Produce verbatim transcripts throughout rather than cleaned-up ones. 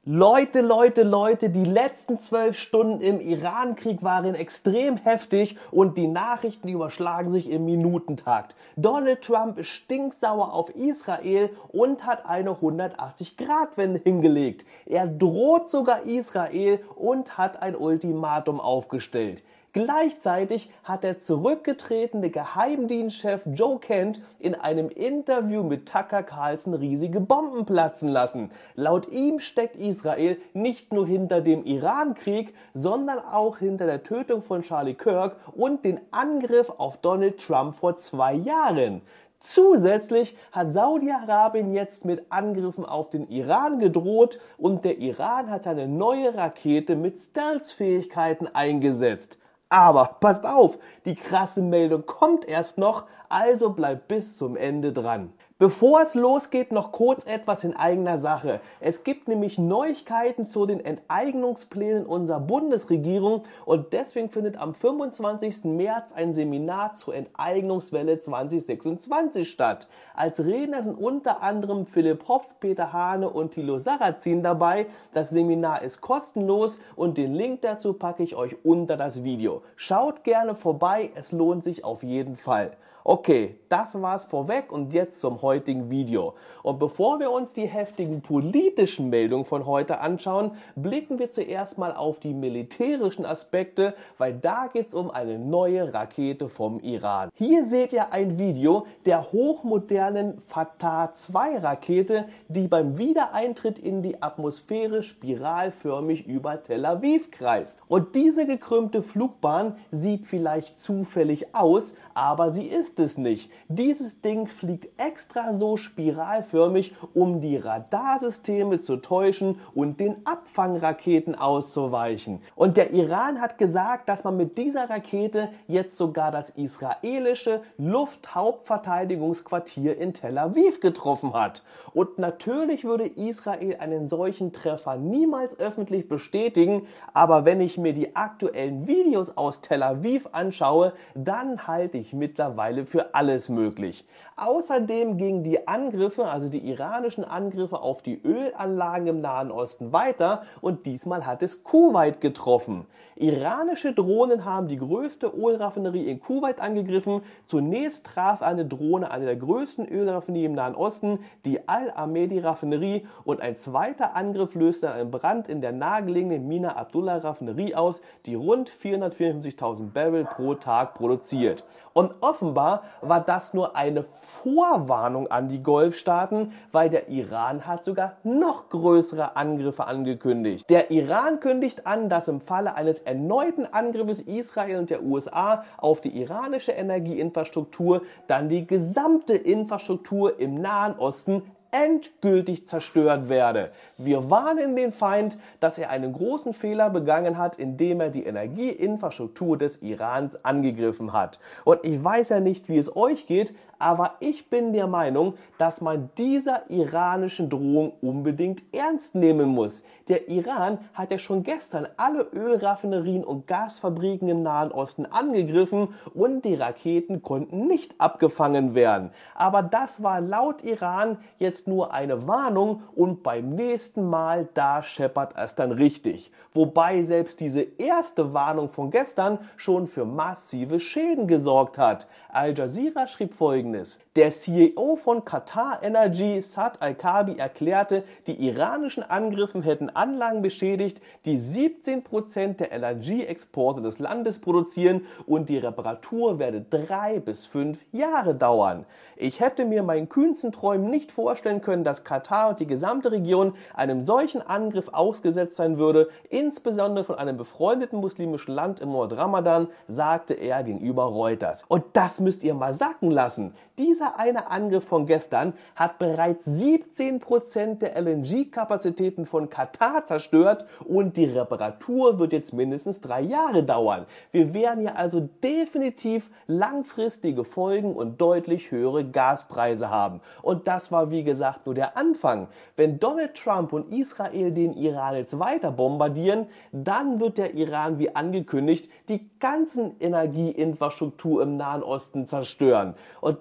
Leute, Leute, Leute, die letzten zwölf Stunden im Iran-Krieg waren extrem heftig und die Nachrichten überschlagen sich im Minutentakt. Donald Trump ist stinksauer auf Israel und hat eine hundertachtzig-Grad-Wende hingelegt. Er droht sogar Israel und hat ein Ultimatum aufgestellt. Gleichzeitig hat der zurückgetretene Geheimdienstchef Joe Kent in einem Interview mit Tucker Carlson riesige Bomben platzen lassen. Laut ihm steckt Israel nicht nur hinter dem Iran-Krieg, sondern auch hinter der Tötung von Charlie Kirk und den Angriff auf Donald Trump vor zwei Jahren. Zusätzlich hat Saudi-Arabien jetzt mit Angriffen auf den Iran gedroht und der Iran hat eine neue Rakete mit Stealth-Fähigkeiten eingesetzt. Aber passt auf, die krasse Meldung kommt erst noch, also bleibt bis zum Ende dran. Bevor es losgeht, noch kurz etwas in eigener Sache. Es gibt nämlich Neuigkeiten zu den Enteignungsplänen unserer Bundesregierung und deswegen findet am fünfundzwanzigsten März ein Seminar zur Enteignungswelle zwanzig sechsundzwanzig statt. Als Redner sind unter anderem Philipp Hoff, Peter Hane und Thilo Sarrazin dabei. Das Seminar ist kostenlos und den Link dazu packe ich euch unter das Video. Schaut gerne vorbei, es lohnt sich auf jeden Fall. Okay, das war's vorweg und jetzt zum heutigen Video. Und bevor wir uns die heftigen politischen Meldungen von heute anschauen, blicken wir zuerst mal auf die militärischen Aspekte, weil da geht's um eine neue Rakete vom Iran. Hier seht ihr ein Video der hochmodernen Fatah zwei Rakete, die beim Wiedereintritt in die Atmosphäre spiralförmig über Tel Aviv kreist. Und diese gekrümmte Flugbahn sieht vielleicht zufällig aus, aber sie ist es nicht. Dieses Ding fliegt extra so spiralförmig, um die Radarsysteme zu täuschen und den Abfangraketen auszuweichen. Und der Iran hat gesagt, dass man mit dieser Rakete jetzt sogar das israelische Lufthauptverteidigungsquartier in Tel Aviv getroffen hat. Und natürlich würde Israel einen solchen Treffer niemals öffentlich bestätigen, aber wenn ich mir die aktuellen Videos aus Tel Aviv anschaue, dann halte ich mittlerweile für alles möglich. Außerdem gingen die Angriffe, also die iranischen Angriffe auf die Ölanlagen im Nahen Osten weiter und diesmal hat es Kuwait getroffen. Iranische Drohnen haben die größte Ölraffinerie in Kuwait angegriffen. Zunächst traf eine Drohne eine der größten Ölraffinerien im Nahen Osten, die Al-Amedi-Raffinerie, und ein zweiter Angriff löste einen Brand in der nahegelegenen Mina Abdullah-Raffinerie aus, die rund vierhundertvierundfünfzigtausend Barrel pro Tag produziert. Und offenbar war das nur eine Vorwarnung an die Golfstaaten, weil der Iran hat sogar noch größere Angriffe angekündigt. Der Iran kündigt an, dass im Falle eines erneuten Angriffes Israel und der U S A auf die iranische Energieinfrastruktur dann die gesamte Infrastruktur im Nahen Osten endgültig zerstört werde. Wir warnen den Feind, dass er einen großen Fehler begangen hat, indem er die Energieinfrastruktur des Irans angegriffen hat. Und ich weiß ja nicht, wie es euch geht, aber ich bin der Meinung, dass man dieser iranischen Drohung unbedingt ernst nehmen muss. Der Iran hat ja schon gestern alle Ölraffinerien und Gasfabriken im Nahen Osten angegriffen und die Raketen konnten nicht abgefangen werden. Aber das war laut Iran jetzt nur eine Warnung und beim nächsten Mal, da scheppert es dann richtig. Wobei selbst diese erste Warnung von gestern schon für massive Schäden gesorgt hat. Al Jazeera schrieb Folgendes: Der C E O von Qatar Energy, Saad Al-Kaabi, erklärte, die iranischen Angriffe hätten Anlagen beschädigt, die siebzehn Prozent der L N G-Exporte des Landes produzieren und die Reparatur werde drei bis fünf Jahre dauern. Ich hätte mir meinen kühnsten Träumen nicht vorstellen können, dass Katar und die gesamte Region einem solchen Angriff ausgesetzt sein würde, insbesondere von einem befreundeten muslimischen Land im Monat Ramadan, sagte er gegenüber Reuters. Und das müsst ihr mal sacken lassen. Dieser eine Angriff von gestern hat bereits siebzehn Prozent der L N G-Kapazitäten von Katar zerstört und die Reparatur wird jetzt mindestens drei Jahre dauern. Wir werden ja also definitiv langfristige Folgen und deutlich höhere Gaspreise haben. Und das war wie gesagt nur der Anfang. Wenn Donald Trump und Israel den Iran jetzt weiter bombardieren, dann wird der Iran wie angekündigt die ganzen Energieinfrastruktur im Nahen Osten zerstören. Und deswegen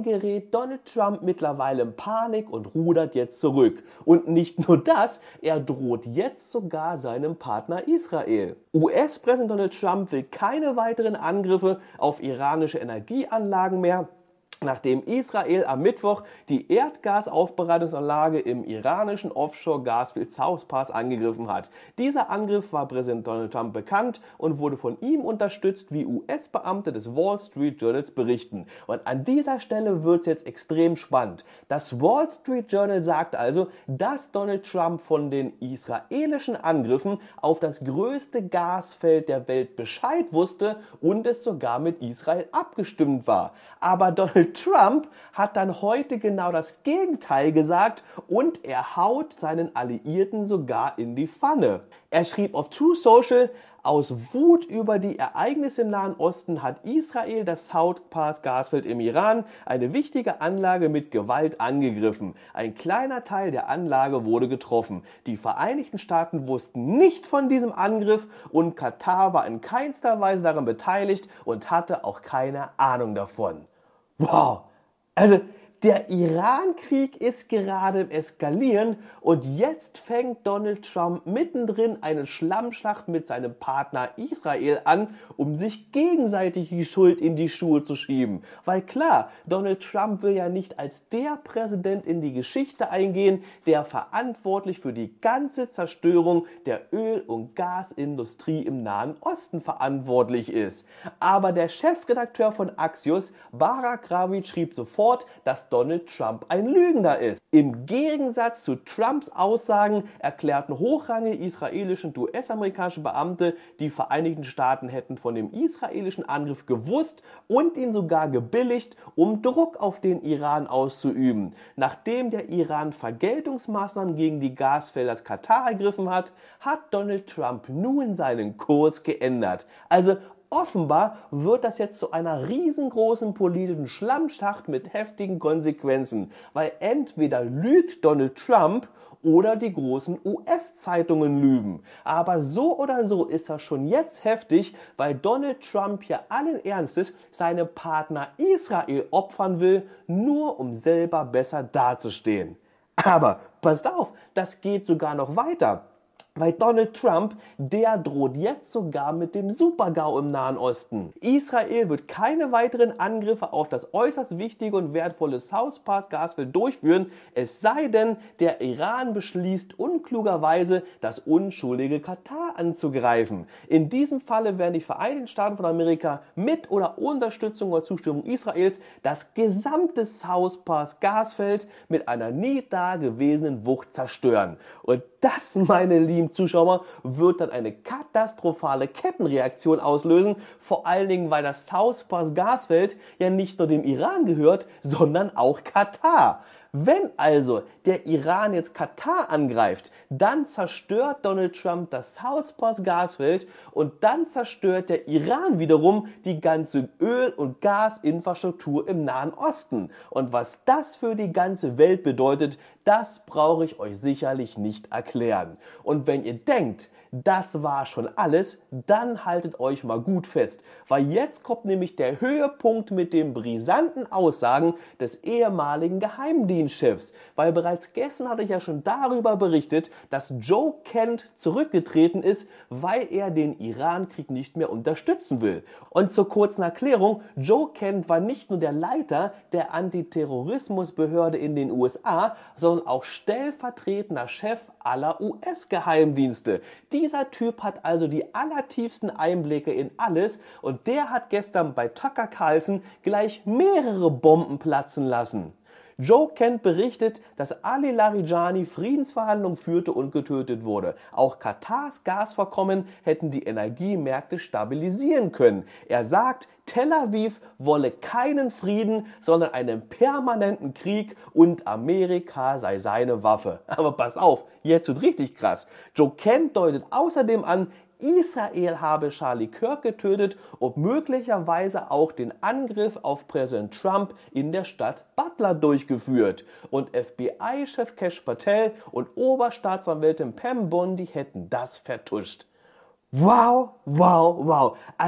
gerät Donald Trump mittlerweile in Panik und rudert jetzt zurück. Und nicht nur das, er droht jetzt sogar seinem Partner Israel. U S-Präsident Donald Trump will keine weiteren Angriffe auf iranische Energieanlagen mehr, nachdem Israel am Mittwoch die Erdgasaufbereitungsanlage im iranischen Offshore-Gasfeld South Pass angegriffen hat. Dieser Angriff war Präsident Donald Trump bekannt und wurde von ihm unterstützt, wie U S-Beamte des Wall Street Journals berichten. Und an dieser Stelle wird es jetzt extrem spannend. Das Wall Street Journal sagt also, dass Donald Trump von den israelischen Angriffen auf das größte Gasfeld der Welt Bescheid wusste und es sogar mit Israel abgestimmt war. Aber Donald Trump hat dann heute genau das Gegenteil gesagt und er haut seinen Alliierten sogar in die Pfanne. Er schrieb auf Truth Social: Aus Wut über die Ereignisse im Nahen Osten hat Israel das South Pass Gasfeld im Iran, eine wichtige Anlage, mit Gewalt angegriffen. Ein kleiner Teil der Anlage wurde getroffen. Die Vereinigten Staaten wussten nicht von diesem Angriff und Katar war in keinster Weise daran beteiligt und hatte auch keine Ahnung davon. Wow, also der Iran-Krieg ist gerade im Eskalieren und jetzt fängt Donald Trump mittendrin eine Schlammschlacht mit seinem Partner Israel an, um sich gegenseitig die Schuld in die Schuhe zu schieben. Weil klar, Donald Trump will ja nicht als der Präsident in die Geschichte eingehen, der verantwortlich für die ganze Zerstörung der Öl- und Gasindustrie im Nahen Osten verantwortlich ist. Aber der Chefredakteur von Axios, Barak Ravid, schrieb sofort, dass Donald Trump ein Lügner ist. Im Gegensatz zu Trumps Aussagen erklärten hochrangige israelische und U S-amerikanische Beamte, die Vereinigten Staaten hätten von dem israelischen Angriff gewusst und ihn sogar gebilligt, um Druck auf den Iran auszuüben. Nachdem der Iran Vergeltungsmaßnahmen gegen die Gasfelder Katar ergriffen hat, hat Donald Trump nun seinen Kurs geändert. Also offenbar wird das jetzt zu einer riesengroßen politischen Schlammschacht mit heftigen Konsequenzen, weil entweder lügt Donald Trump oder die großen U S-Zeitungen lügen. Aber so oder so ist das schon jetzt heftig, weil Donald Trump hier allen Ernstes seine Partner Israel opfern will, nur um selber besser dazustehen. Aber passt auf, das geht sogar noch weiter. Weil Donald Trump, der droht jetzt sogar mit dem Super-GAU im Nahen Osten. Israel wird keine weiteren Angriffe auf das äußerst wichtige und wertvolle South Pass Gasfeld durchführen, es sei denn, der Iran beschließt unklugerweise, das unschuldige Katar anzugreifen. In diesem Falle werden die Vereinigten Staaten von Amerika mit oder ohne Unterstützung oder Zustimmung Israels das gesamte South Pass Gasfeld mit einer nie dagewesenen Wucht zerstören. Und das, meine lieben Zuschauer, wird dann eine katastrophale Kettenreaktion auslösen, vor allen Dingen, weil das South Pass Gasfeld ja nicht nur dem Iran gehört, sondern auch Katar. Wenn also der Iran jetzt Katar angreift, dann zerstört Donald Trump das South Pass Gasfeld und dann zerstört der Iran wiederum die ganze Öl- und Gasinfrastruktur im Nahen Osten. Und was das für die ganze Welt bedeutet, das brauche ich euch sicherlich nicht erklären. Und wenn ihr denkt, das war schon alles, dann haltet euch mal gut fest, weil jetzt kommt nämlich der Höhepunkt mit den brisanten Aussagen des ehemaligen Geheimdienstchefs, weil bereits gestern hatte ich ja schon darüber berichtet, dass Joe Kent zurückgetreten ist, weil er den Iran-Krieg nicht mehr unterstützen will. Und zur kurzen Erklärung, Joe Kent war nicht nur der Leiter der Antiterrorismusbehörde in den U S A, sondern auch stellvertretender Chef aller U S-Geheimdienste. Dieser Typ hat also die allertiefsten Einblicke in alles und der hat gestern bei Tucker Carlson gleich mehrere Bomben platzen lassen. Joe Kent berichtet, dass Ali Larijani Friedensverhandlungen führte und getötet wurde. Auch Katars Gasvorkommen hätten die Energiemärkte stabilisieren können. Er sagt, Tel Aviv wolle keinen Frieden, sondern einen permanenten Krieg und Amerika sei seine Waffe. Aber pass auf, jetzt wird richtig krass. Joe Kent deutet außerdem an, Israel habe Charlie Kirk getötet und möglicherweise auch den Angriff auf Präsident Trump in der Stadt Butler durchgeführt. Und F B I-Chef Kash Patel und Oberstaatsanwältin Pam Bondi hätten das vertuscht. Wow, wow, wow. Also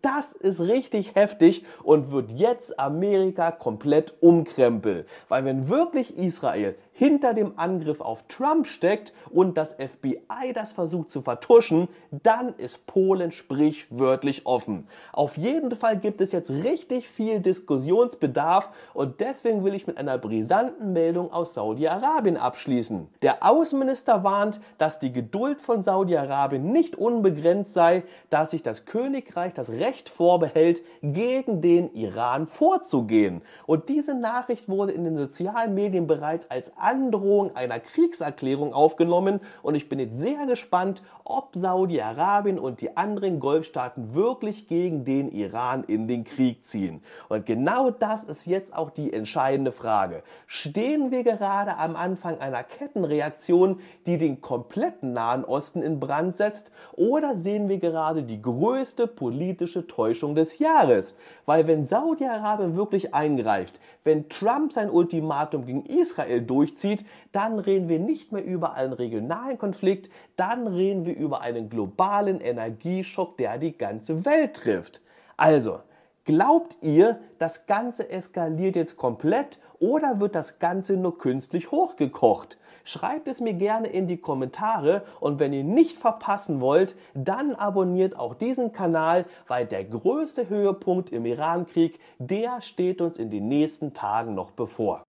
das ist richtig heftig und wird jetzt Amerika komplett umkrempeln. Weil wenn wirklich Israel hinter dem Angriff auf Trump steckt und das F B I das versucht zu vertuschen, dann ist Polen sprichwörtlich offen. Auf jeden Fall gibt es jetzt richtig viel Diskussionsbedarf und deswegen will ich mit einer brisanten Meldung aus Saudi-Arabien abschließen. Der Außenminister warnt, dass die Geduld von Saudi-Arabien nicht unbegrenzt sei, dass sich das Königreich das Recht vorbehält, gegen den Iran vorzugehen. Und diese Nachricht wurde in den sozialen Medien bereits als Androhung einer Kriegserklärung aufgenommen und ich bin jetzt sehr gespannt, ob Saudi-Arabien und die anderen Golfstaaten wirklich gegen den Iran in den Krieg ziehen. Und genau das ist jetzt auch die entscheidende Frage. Stehen wir gerade am Anfang einer Kettenreaktion, die den kompletten Nahen Osten in Brand setzt, oder sehen wir gerade die größte politische Täuschung des Jahres? Weil wenn Saudi-Arabien wirklich eingreift, wenn Trump sein Ultimatum gegen Israel durchzieht, dann reden wir nicht mehr über einen regionalen Konflikt, dann reden wir über einen globalen Energieschock, der die ganze Welt trifft. Also, glaubt ihr, das Ganze eskaliert jetzt komplett oder wird das Ganze nur künstlich hochgekocht? Schreibt es mir gerne in die Kommentare und wenn ihr nicht verpassen wollt, dann abonniert auch diesen Kanal, weil der größte Höhepunkt im Irankrieg, der steht uns in den nächsten Tagen noch bevor.